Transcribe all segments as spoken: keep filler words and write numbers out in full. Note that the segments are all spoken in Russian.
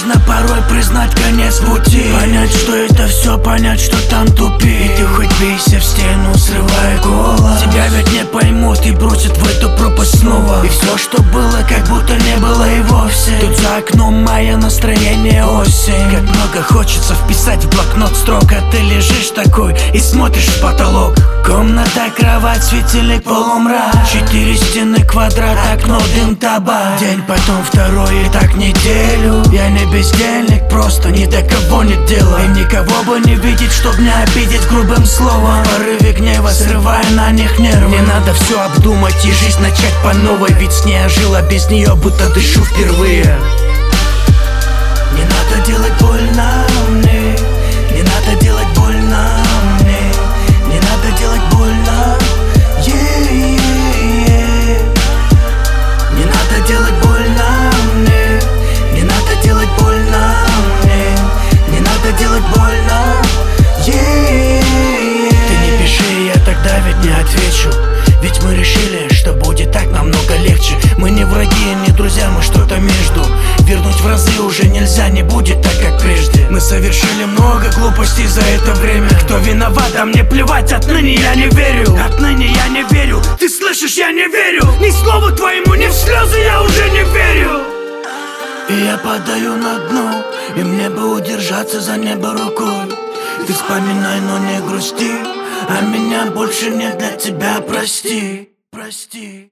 Нужно порой признать конец пути, понять, что это все, понять, что там тупик. И ты хоть бейся в стену, срывай голос, тебя ведь не поймут и бросят в эту пропасть снова. И все, что было, как будто не было и вовсе. Тут за окном мое настроение осень. Как много хочется вписать в блокнот строк, а ты лежишь такой и смотришь в потолок. Комната, кровать, светильник, полумрак, четыре стены, квадрат, окно, дым, табак. День, потом второй и так неделю. Я не бездельник, просто ни до кого нет дела. И никого бы не видеть, чтоб не обидеть грубым словом. В порыве гнева срывая на них нервы. Мне надо все обдумать и жизнь начать по новой, ведь с ней я жил, а без нее будто дышу впервые. Не надо делать больно мне, не надо делать больно мне, не надо делать больно, yeah, yeah, yeah. Не надо делать больно мне, не надо делать больно мне, не надо делать больно, yeah, yeah. Ты не пиши, я тогда ведь не отвечу, ведь мы решили, что будет так намного легче. Мы не враги, не друзья, мы что-то между. Вернуть в разы уже нельзя, не будет так, как прежде. Мы совершили много глупостей за это время. Кто виноват, а мне плевать, отныне я не верю. Отныне я не верю, ты слышишь, я не верю. Ни слову твоему, ни в слезы я уже не верю. И я падаю на дно, и мне бы удержаться за небо рукой. Ты вспоминай, но не грусти, а меня больше нет для тебя, прости, прости.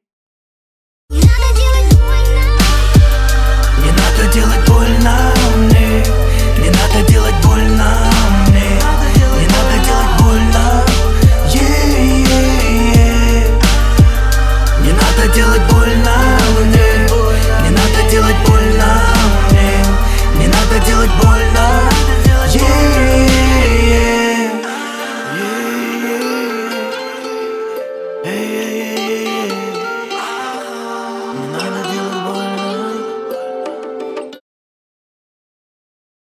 Не надо делать больно мне, не надо делать больно мне, не надо делать больно, yeah, yeah, yeah. Не надо делать больно мне, не надо делать больно мне, не надо делать больно.